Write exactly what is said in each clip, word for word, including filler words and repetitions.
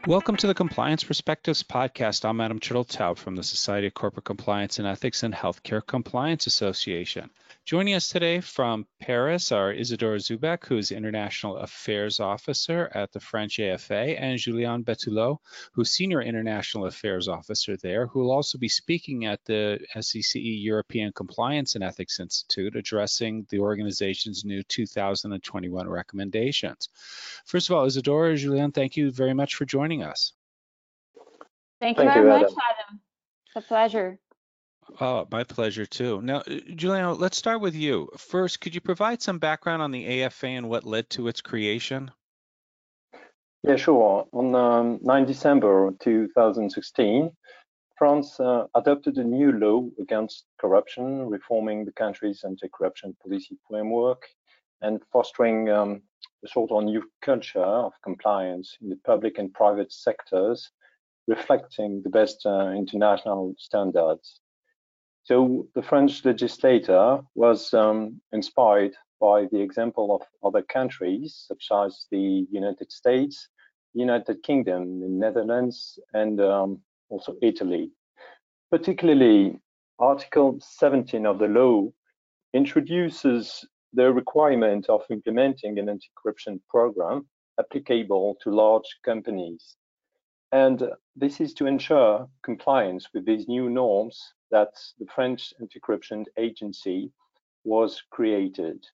Welcome to the Compliance Perspectives podcast. I'm Adam Turteltaub from the Society of Corporate Compliance and Ethics and Healthcare Compliance Association. Joining us today from Paris are Isidore Zubek, who is International Affairs Officer at the French A F A, and Julien Betulot, who's Senior International Affairs Officer there, who will also be speaking at the S E C E European Compliance and Ethics Institute, addressing the organization's new two thousand twenty-one recommendations. First of all, Isidore, Julien, thank you very much for joining us. Thank you Thank very you, much, Adam. Adam. It's a pleasure. Oh, my pleasure too. Now, Julien, let's start with you. First, could you provide some background on the A F A and what led to its creation? Yeah, sure. On um, ninth December two thousand sixteen, France uh, adopted a new law against corruption, reforming the country's anti-corruption policy framework and fostering um, a sort of new culture of compliance in the public and private sectors, reflecting the best uh, international standards. So the French legislator was um, inspired by the example of other countries, such as the United States, United Kingdom, the Netherlands, and um, also Italy. Particularly, Article seventeen of the law introduces the requirement of implementing an anti-corruption program applicable to large companies. And this is to ensure compliance with these new norms that the French Anti-Corruption Agency was created.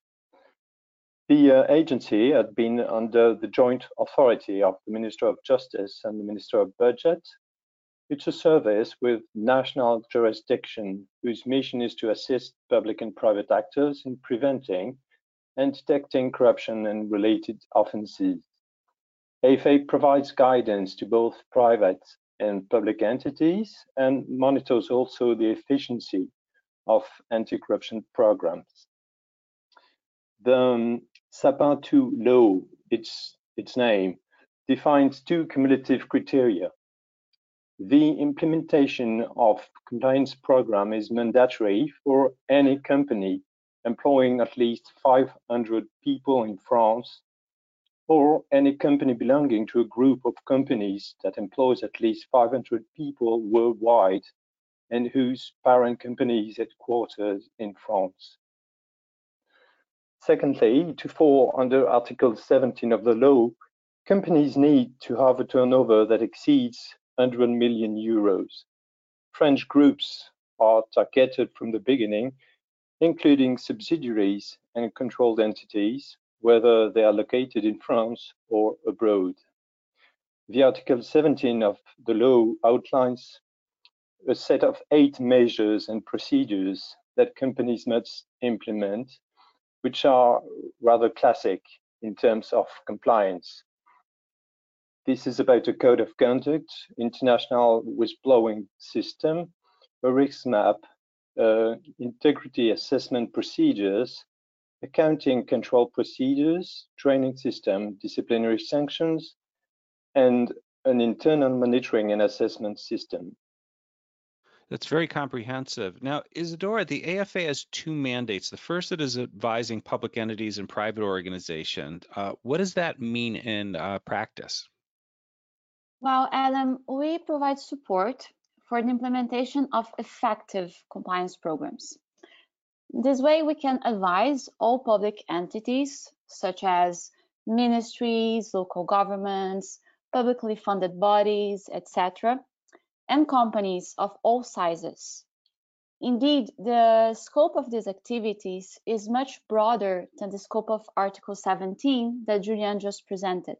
The uh, agency had been under the joint authority of the Minister of Justice and the Minister of Budget. It's a service with national jurisdiction whose mission is to assist public and private actors in preventing and detecting corruption and related offenses. A F A provides guidance to both private and public entities and monitors also the efficiency of anti-corruption programs. The um, SAPIN two law, its, its name, defines two cumulative criteria. The implementation of compliance program is mandatory for any company employing at least five hundred people in France, or any company belonging to a group of companies that employs at least five hundred people worldwide and whose parent company is headquartered in France. Secondly, to fall under Article seventeen of the law, companies need to have a turnover that exceeds one hundred million euros. French groups are targeted from the beginning, including subsidiaries and controlled entities, whether they are located in France or abroad. The Article seventeen of the law outlines a set of eight measures and procedures that companies must implement, which are rather classic in terms of compliance. This is about a code of conduct, international whistleblowing system, a risk map, uh, integrity assessment procedures, accounting control procedures, training system, disciplinary sanctions, and an internal monitoring and assessment system. That's very comprehensive. Now, Isidore, the A F A has two mandates. The first that is advising public entities and private organizations. Uh, what does that mean in uh, practice? Well, Adam, we provide support for the implementation of effective compliance programs. This way, we can advise all public entities, such as ministries, local governments, publicly funded bodies, et cetera, and companies of all sizes. Indeed, the scope of these activities is much broader than the scope of Article seventeen that Julien just presented.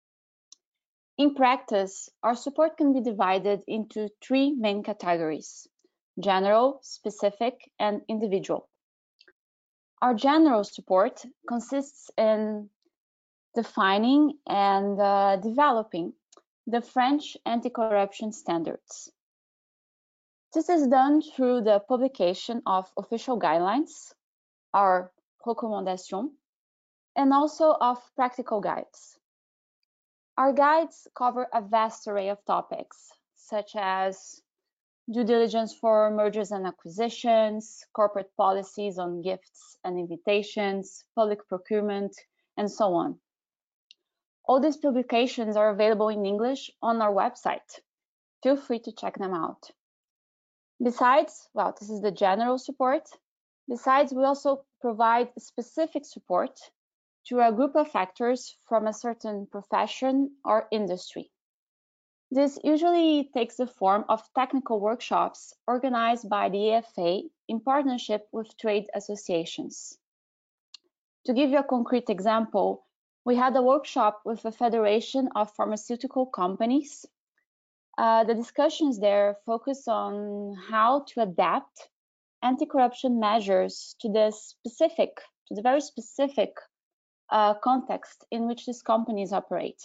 In practice, our support can be divided into three main categories: general, specific, and individual. Our general support consists in defining and uh, developing the French anti-corruption standards. This is done through the publication of official guidelines, our recommandations, and also of practical guides. Our guides cover a vast array of topics, such as due diligence for mergers and acquisitions, corporate policies on gifts and invitations, public procurement, and so on. All these publications are available in English on our website. Feel free to check them out. Besides, well, this is the general support. Besides, we also provide specific support to a group of actors from a certain profession or industry. This usually takes the form of technical workshops organized by the E F A in partnership with trade associations. To give you a concrete example, we had a workshop with a federation of pharmaceutical companies. Uh, the discussions there focus on how to adapt anti-corruption measures to the specific, to the very specific uh, context in which these companies operate.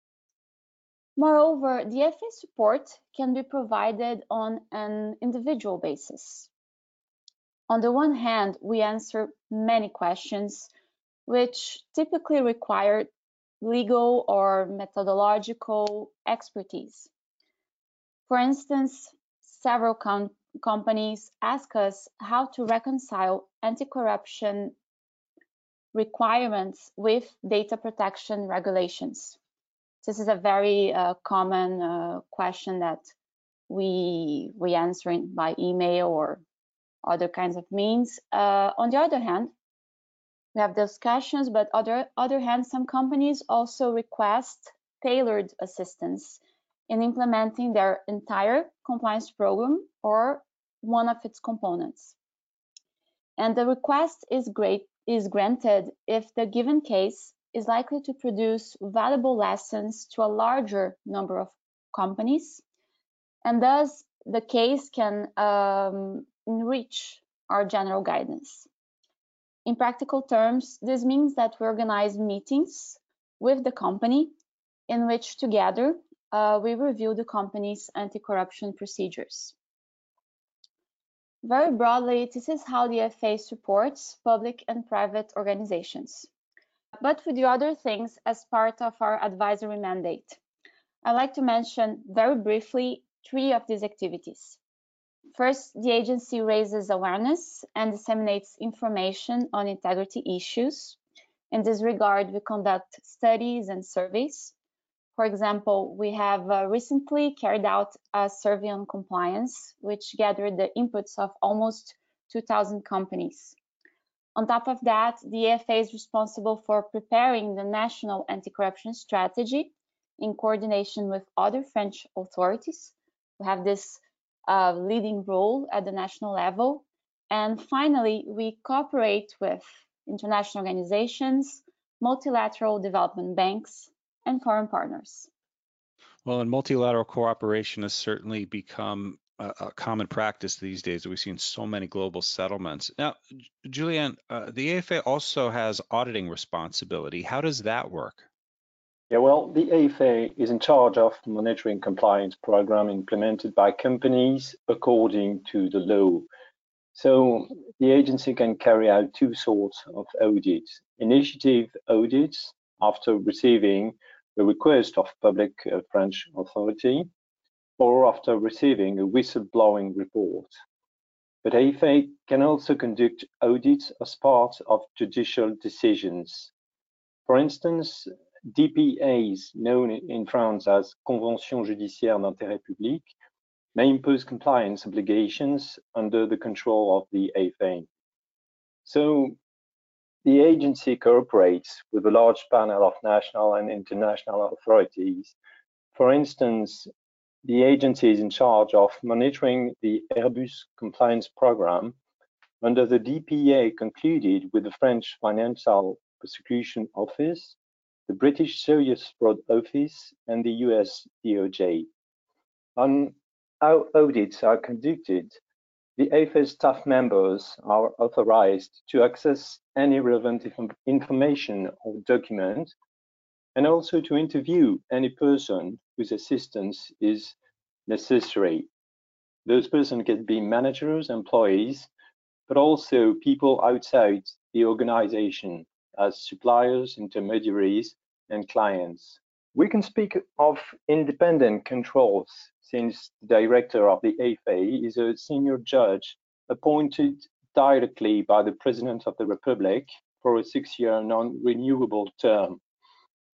Moreover, the F A support can be provided on an individual basis. On the one hand, we answer many questions which typically require legal or methodological expertise. For instance, several com companies ask us how to reconcile anti-corruption requirements with data protection regulations. This is a very uh, common uh, question that we, we answer by email or other kinds of means. Uh, on the other hand, we have discussions, but on the other hand, some companies also request tailored assistance in implementing their entire compliance program or one of its components. And the request is great is granted if the given case is likely to produce valuable lessons to a larger number of companies, and thus the case can um, enrich our general guidance. In practical terms, this means that we organize meetings with the company in which together uh, we review the company's anti-corruption procedures. Very broadly, this is how the F A supports public and private organizations. But we do other things as part of our advisory mandate. I'd like to mention very briefly three of these activities. First, the agency raises awareness and disseminates information on integrity issues. In this regard, we conduct studies and surveys. For example, we have uh, recently carried out a survey on compliance, which gathered the inputs of almost two thousand companies. On top of that, the E F A is responsible for preparing the national anti-corruption strategy in coordination with other French authorities who have this uh, leading role at the national level. And finally, we cooperate with international organizations, multilateral development banks, and foreign partners. Well, and multilateral cooperation has certainly become a, a common practice these days. We've seen so many global settlements. Now, Julian, uh, the A F A also has auditing responsibility. How does that work? Yeah, well, the A F A is in charge of monitoring compliance program implemented by companies according to the law. So the agency can carry out two sorts of audits: initiative audits after receiving the request of public uh, French authority, or after receiving a whistleblowing report. But A F A can also conduct audits as part of judicial decisions. For instance, D P As, known in France as Conventions judiciaires d'intérêt public, may impose compliance obligations under the control of the A F A. So the agency cooperates with a large panel of national and international authorities. For instance, the agency is in charge of monitoring the Airbus compliance program under the D P A concluded with the French Financial Prosecution Office, the British Serious Fraud Office, and the U S D O J. On how audits are conducted, the A F A staff members are authorized to access any relevant information or document, and also to interview any person whose assistance is necessary. Those persons can be managers, employees, but also people outside the organization as suppliers, intermediaries, and clients. We can speak of independent controls since the director of the A F A is a senior judge appointed directly by the President of the Republic for a six-year non-renewable term.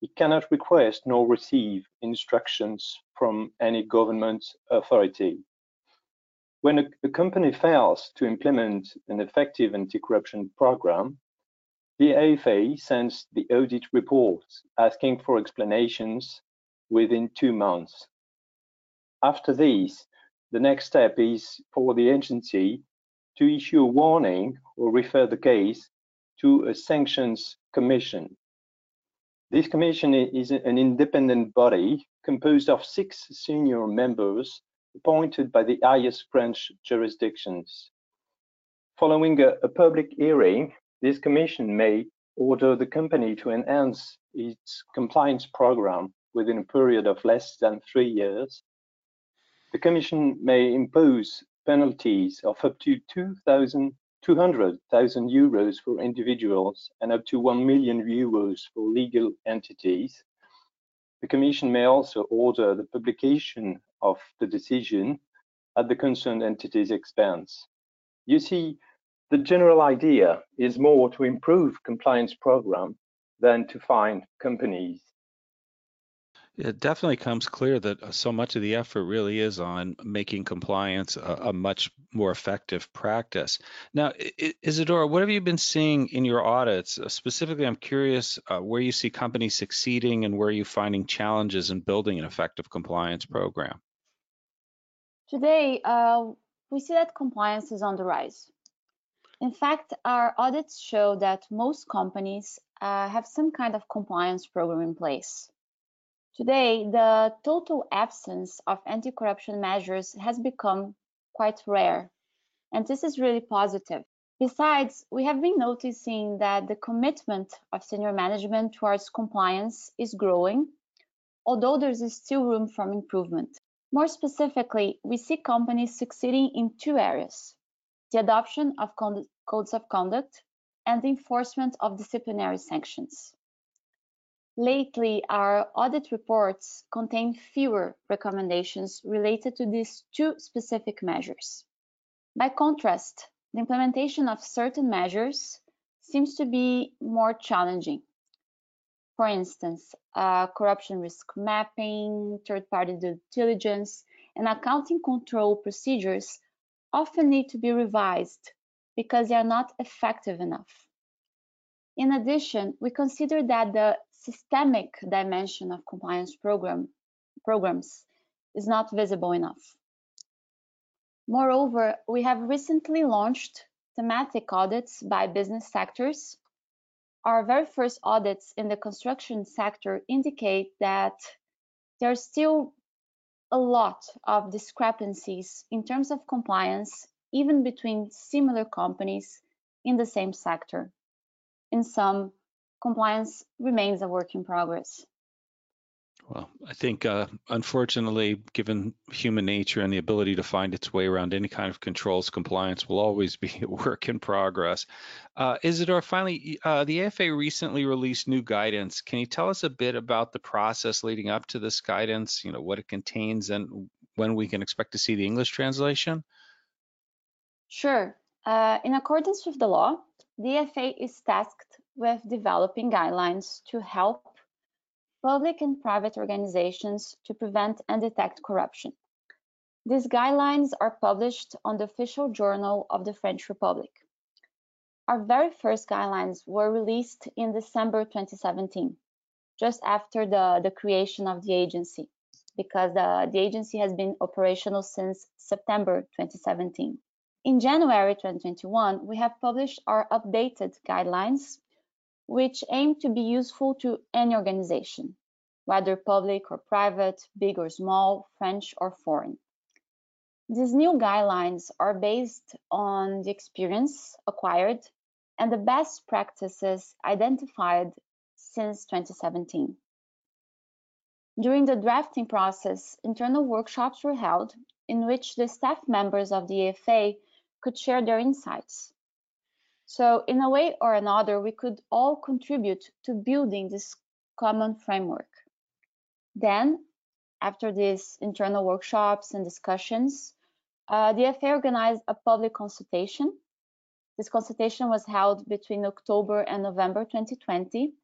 it cannot request nor receive instructions from any government authority. When a, a company fails to implement an effective anti-corruption program, the A F A sends the audit report asking for explanations within two months. After this, the next step is for the agency to issue a warning or refer the case to a sanctions commission. This commission is an independent body composed of six senior members appointed by the highest French jurisdictions. Following a, a public hearing, this commission may order the company to enhance its compliance program within a period of less than three years. The commission may impose penalties of up to two hundred thousand euros for individuals and up to one million euros for legal entities. The commission may also order the publication of the decision at the concerned entity's expense. You see, the general idea is more to improve compliance program than to fine companies. It definitely comes clear that so much of the effort really is on making compliance a, a much more effective practice. Now, Isidora, what have you been seeing in your audits? Uh, specifically, I'm curious uh, where you see companies succeeding and where you're finding challenges in building an effective compliance program. Today, uh, we see that compliance is on the rise. In fact, our audits show that most companies uh, have some kind of compliance program in place. Today, the total absence of anti-corruption measures has become quite rare, and this is really positive. Besides, we have been noticing that the commitment of senior management towards compliance is growing, although there is still room for improvement. More specifically, we see companies succeeding in two areas: the adoption of codes of conduct and the enforcement of disciplinary sanctions. Lately, our audit reports contain fewer recommendations related to these two specific measures. By contrast, the implementation of certain measures seems to be more challenging. For instance, uh, corruption risk mapping, third-party due diligence, and accounting control procedures often need to be revised because they are not effective enough. In addition, we consider that the systemic dimension of compliance program, programs is not visible enough. Moreover, we have recently launched thematic audits by business sectors. Our very first audits in the construction sector indicate that there are still a lot of discrepancies in terms of compliance, even between similar companies in the same sector. In some, compliance remains a work in progress. Well, I think, uh, unfortunately, given human nature and the ability to find its way around any kind of controls, compliance will always be a work in progress. Uh, Isidore, finally, uh, the A F A recently released new guidance. Can you tell us a bit about the process leading up to this guidance, you know, what it contains and when we can expect to see the English translation? Sure. Uh, in accordance with the law, the A F A is tasked with developing guidelines to help public and private organizations to prevent and detect corruption. These guidelines are published on the official journal of the French Republic. Our very first guidelines were released in December twenty seventeen, just after the, the creation of the agency, because the, the agency has been operational since September twenty seventeen. In January twenty twenty-one, we have published our updated guidelines, which aim to be useful to any organization, whether public or private, big or small, French or foreign. These new guidelines are based on the experience acquired and the best practices identified since twenty seventeen. During the drafting process, internal workshops were held in which the staff members of the A F A could share their insights. So in a way or another, we could all contribute to building this common framework. Then, after these internal workshops and discussions, uh, the A F A organized a public consultation. This consultation was held between October and November twenty twenty,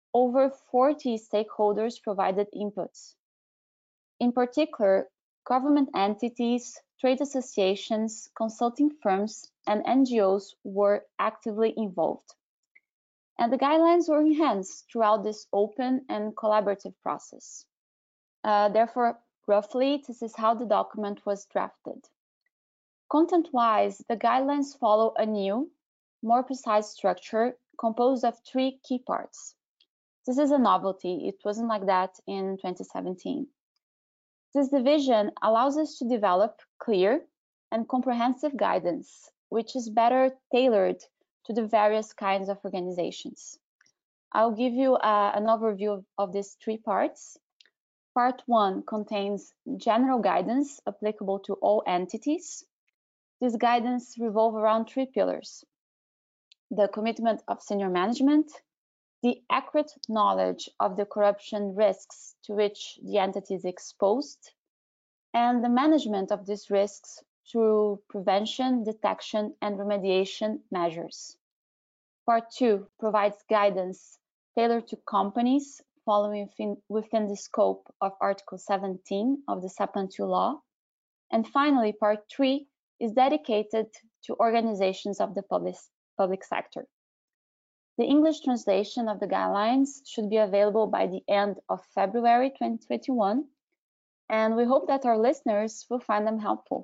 over forty stakeholders provided inputs. In particular, government entities, trade associations, consulting firms, and N G Os were actively involved. And the guidelines were enhanced throughout this open and collaborative process. Uh, therefore, roughly, this is how the document was drafted. Content-wise, the guidelines follow a new, more precise structure composed of three key parts. This is a novelty. It wasn't like that in twenty seventeen. This division allows us to develop clear and comprehensive guidance, which is better tailored to the various kinds of organizations. I'll give you uh, an overview of, of these three parts. Part one contains general guidance applicable to all entities. This guidance revolves around three pillars: the commitment of senior management, the accurate knowledge of the corruption risks to which the entity is exposed, and the management of these risks through prevention, detection, and remediation measures. Part two provides guidance tailored to companies following within, within the scope of Article seventeen of the SEPAN two law. And finally, part three is dedicated to organizations of the public, public sector. The English translation of the guidelines should be available by the end of February twenty twenty-one, and we hope that our listeners will find them helpful.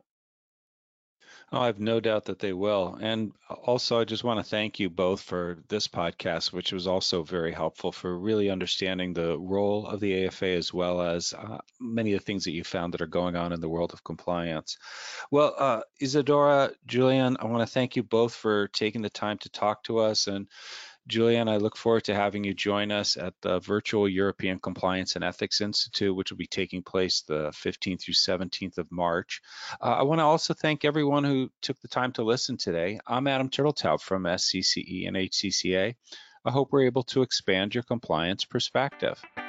Oh, I have no doubt that they will. And also, I just want to thank you both for this podcast, which was also very helpful for really understanding the role of the A F A, as well as uh, many of the things that you found that are going on in the world of compliance. Well, uh, Isadora, Julian, I want to thank you both for taking the time to talk to us. And Julian, I look forward to having you join us at the virtual European Compliance and Ethics Institute, which will be taking place the fifteenth through seventeenth of March. Uh, I want to also thank everyone who took the time to listen today. I'm Adam Turteltaub from S C C E and H C C A. I hope we're able to expand your compliance perspective.